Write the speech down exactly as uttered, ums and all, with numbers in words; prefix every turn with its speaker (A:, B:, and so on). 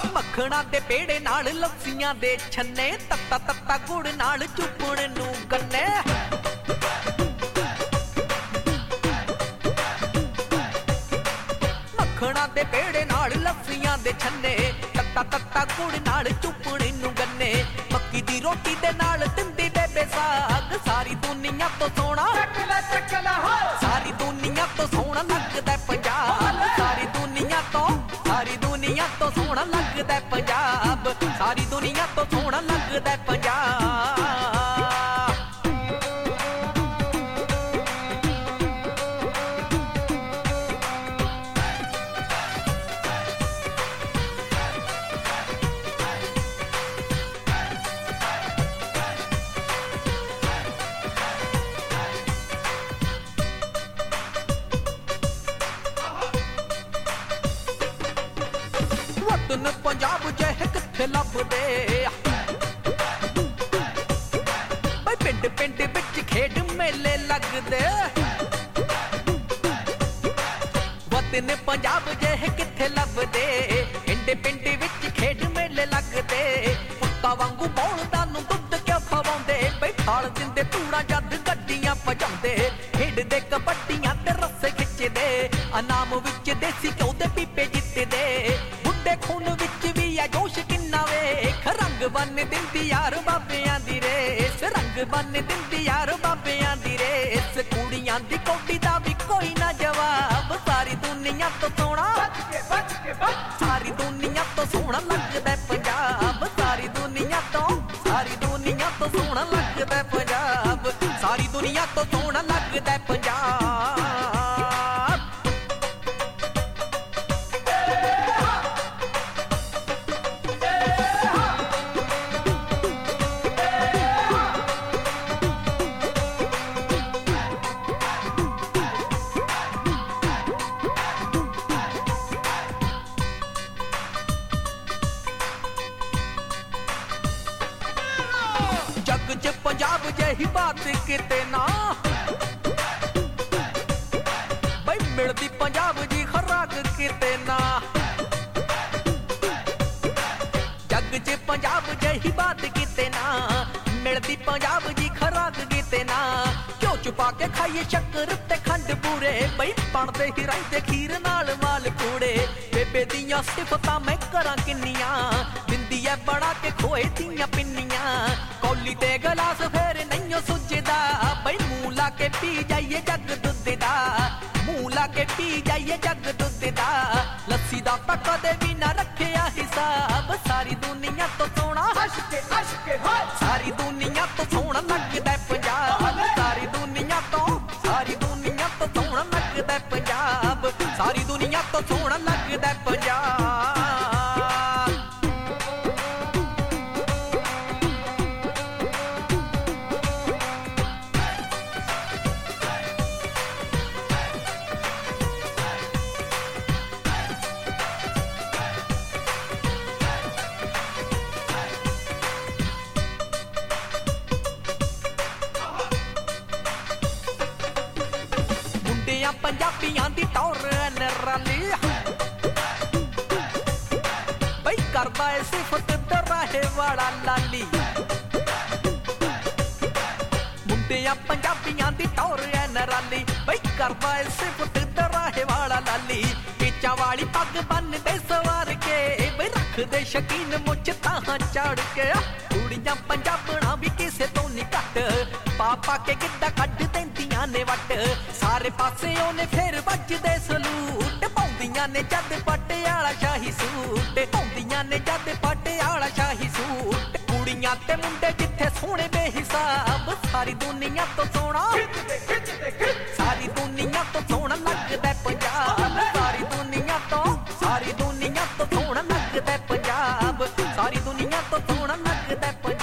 A: ਮੱਖਣਾ ਦੇ ਪੇੜੇ ਨਾਲ ਲੱਸੀਆਂ ਦੇ ਛੰਨੇ ਤੱਤਾ ਤੱਤਾ ਗੁੜ ਨਾਲ ਚੁੱਪਣ ਨੂੰ ਗੰਨੇ ਮੱਖਣਾ ਦੇ ਪੇੜੇ ਨਾਲ ਲੱਸੀਆਂ ਦੇ ਛੰਨੇ ਤੱਤਾ ਤੱਤਾ ਗੁੜ ਨਾਲ ਚੁੱਪਣ ਨੂੰ ਗੰਨੇ ਮੱਕੀ ਦੀ ਰੋਟੀ ਦੇ ਨਾਲ ਦਿੰਦੀ ਬੇਬੇ ਸਾਗ ਸਾਰੀ ਦੁਨੀਆ ਤੋਂ ਸੋਹਣਾ
B: ਚੱਕਲਾ ਚੱਕਲਾ ਹੋ
A: ਸਾਰੀ ਦੁਨੀਆ ਤੋਂ ਸੋਹਣਾ ਲੱਗਦਾ ਪੰਜਾਬ ਸਾਰੀ ਦੁਨੀਆ ਤੋਂ ਸਾਰੀ ਦੁਨੀਆ ਤੋਂ ਸੋਹਣਾ ਲੱਗਦਾ ਪੰਜਾਬ ਸਾਰੀ ਦੁਨੀਆ ਤੋਂ ਸੋਹਣਾ ਲੱਗਦਾ ਪੰਜਾਬ ਵਤਨ ਪੰਜਾਬ ਜਿਹੇ ਕਿੱਥੇ ਲੱਭਦੇ ਬਈ ਪਿੰਡ ਪਿੰਡ ਵਿੱਚ ਖੇਡ ਮੇਲੇ ਲੱਗਦੇ ਵਤਨ ਪੰਜਾਬ ਜਿਹੇ ਕਿੱਥੇ ਲੱਭਦੇ ਪਿੰਡ ਪਿੰਡ ਵਿੱਚ ਖੇਡ ਮੇਲੇ ਲੱਗਦੇ ਪੁੱਤਾਂ ਵਾਂਗੂ ਬੋਲਦਾ ਨੂੰ ਦੁੱਧ ਕਿਉਂ ਖਵਾਉਂਦੇ ਬਈ ਖਾਲ ਦਿੰਦੇ ਧੂੜਾ ਜਦ ਗੱਡੀਆਂ ਭਜਾਉਂਦੇ ਖੇਡਦੇ ਕਬੱਡੀਆਂ ਤੇ ਰੱਸੇ ਖਿੱਚਦੇ ਇਨਾਮ ਵਿੱਚ ਦੇਸੀ ਘਿਓ ਦੇ ਪੀਪੇ ਜਿੱਤਦੇ ਬੁੱਢੇ ਖੂਨ ਵਿੱਚ ਵੀ ਆ ਜੋਸ਼ ਕਿੰਨਾ ਵੇਖ ਰੰਗ ਬੰਨ ਦਿੰਦੀ ਯਾਰ ਬਾਬਿਆਂ ਦੀ ਰੇਸ ਰੰਗ ਬੰਨ ਦਿੰਦੀ ਯਾਰ ਬਾਬਿਆਂ ਦੀ ਰੇਸ ਕੁੜੀਆਂ ਦੀ ਕੋਟੀ ਦਾ ਵੀ ਕੋਈ ਨਾ ਜਵਾਬ ਸਾਰੀ ਦੁਨੀਆ ਤੋਂ ਸੋਹਣਾ
B: ਬਚ ਕੇ ਬਚ ਕੇ ਬਚ
A: ਸਾਰੀ ਦੁਨੀਆ ਤੋਂ ਸੋਹਣਾ ਲੱਗਦਾ ਪੰਜਾਬ ਸਾਰੀ ਦੁਨੀਆ ਤੋਂ ਸਾਰੀ ਦੁਨੀਆ ਤੋਂ ਸੋਹਣਾ ਲੱਗਦਾ ਪੰਜਾਬ ਸਾਰੀ ਦੁਨੀਆ ਤੋਂ ਸੋਹਣਾ ਲੱਗਦਾ ਪੰਜਾਬ ਜੱਗ 'ਚ ਪੰਜਾਬ ਜਿਹੀ ਬਾਤ ਕਿਤੇ ਨਾ ਬਈ ਮਿਲਦੀ ਪੰਜਾਬ ਜੀ ਖੁਰਾਕ ਕਿਤੇ ਨਾ ਜੱਗ 'ਚ ਪੰਜਾਬ ਜਿਹੀ ਬਾਤ ਕਿਤੇ ਨਾ ਮਿਲਦੀ ਪੰਜਾਬ ਜੀ ਖੁਰਾਕ ਕਿਤੇ ਨਾ ਘਿਓ 'ਚ ਪਾ ਕੇ ਖਾਈਏ ਸ਼ੱਕਰ ਤੇ ਖੰਡ ਪੂਰੇ ਬਈ ਬਣਦੇ ਹੀ ਰਹਿੰਦੇ ਖੀਰ ਨਾਲ ਮਾਲ ਪੂੜੇ ਬੇਬੇ ਦੀਆਂ ਸਿਫਤਾਂ ਮੈਂ ਕਰਾਂ ਕਿੰਨੀਆਂ ਦਿੰਦੀ ਐ ਬਣਾ ਕੇ ਖੋਏ ਦੀਆਂ ਪਿੰਨੀਆਂ ਕੌਲੀ ਤੇ ਗਲਾਸ ਫੇਰ ਨਹੀਂਓ ਸੁੱਜਦਾ ਬਈ ਮੂੰਹ ਲਾ ਕੇ ਪੀ ਜਾਈਏ ਜੱਗ ਦੁੱਧ ਦਾ ਮੂੰਹ ਲਾ ਕੇ ਪੀ ਜਾਈਏ ਜੱਗ ਦੁੱਧ ਦਾ ਲੱਸੀ ਦਾ ਤਾਂ ਕਦੇ ਵੀ ਨਾ ਰੱਖਿਆ ਹਿਸਾਬ ਸਾਰੀ ਦੁਨੀਆ ਤੋਂ ਸੋਹਣਾ
B: ਹੱਸ ਕੇ ਹੱਸ ਕੇ ਹੋ
A: ਸਾਰੀ ਦੁਨੀਆ ਤੋਂ ਸੋਹਣਾ ਲੱਗਦਾ ਪੰਜਾਬ ਸਾਰੀ ਦੁਨੀਆ ਤੋਂ ਸਾਰੀ ਦੁਨੀਆ ਤੋਂ ਸੋਹਣਾ ਲੱਗਦਾ ਪੰਜਾਬ ਸਾਰੀ ਦੁਨੀਆ ਤੋਂ ਸੋਹਣਾ ਲੱਗਦਾ ਪੰਜਾਬ ਮੁੰਡਿਆਂ ਪੰਜਾਬੀਆਂ ਦੀ ਟੌਰ ਨਰਾਲੀ ਬਈ ਕਰਦਾ ਏ ਸਿਫਤ ਦਰਾਹੇ ਵਾਲਾ ਲਾਲੀ ਮੁੰਡਿਆਂ ਪੰਜਾਬੀਆਂ ਦੀ ਟੌਰ ਨਰਾਲੀ ਬਈ ਕਰਦਾ ਏ ਸਿਫਤ ਦਰਾਹੇ ਵਾਲਾ ਲਾਲੀ ਪੀਚਾਂ ਵਾਲੀ ਪੱਗ ਬੰਨਦੇ ਸਵਾਰ ਕੇ ਬਈ ਰੱਖਦੇ ਸ਼ਕੀਨ ਮੁੱਛ ਤਾਂ ਚਾੜ ਕੇ ਕੁੜੀਆਂ ਪੰਜਾਬਣਾ ਵੀ ਕਿਸੇ ਤੋਂ ਨਹੀਂ ਘੱਟ ਪਾ ਪਾ ਕੇ ਗਿੱਧਾ ਕੱਢ ਦਿੰਦੀਆਂ ਨੇ ਵੱਟ ਸਾਰੇ ਪਾਸੇ ਉਹਨੇ ਫੇਰ ਵੱਜਦੇ ਸਲੂਟ ਪਾਉਂਦੀਆਂ ਨੇ ਜਦ ਪਟਿਆਲਾ ਸ਼ਾਹੀ ਸੂਟ ਪਾਉਂਦੀਆਂ ਨੇ ਜਦ ਪਟਿਆਲਾ ਸ਼ਾਹੀ ਸੂਟ ਕੁੜੀਆਂ ਤੇ ਮੁੰਡੇ ਜਿੱਥੇ ਸੋਹਣੇ ਬੇਹਿਸਾਬ ਸਾਰੀ ਦੁਨੀਆ ਤੋਂ ਸੋਹਣਾ
B: ਖਿੱਚਦੇ ਖਿੱਚਦੇ ਖਿੱਚ
A: ਸਾਰੀ ਦੁਨੀਆ ਤੋਂ ਸੋਹਣਾ ਲੱਗਦਾ ਪੰਜਾਬ ਸਾਰੀ ਦੁਨੀਆ ਤੋਂ ਸਾਰੀ ਦੁਨੀਆ ਤੋਂ ਸੋਹਣਾ ਲੱਗਦਾ ਪੰਜਾਬ ਸਾਰੀ ਦੁਨੀਆ ਤੋਂ ਸੋਹਣਾ ਲੱਗਦਾ ਪੰਜਾਬ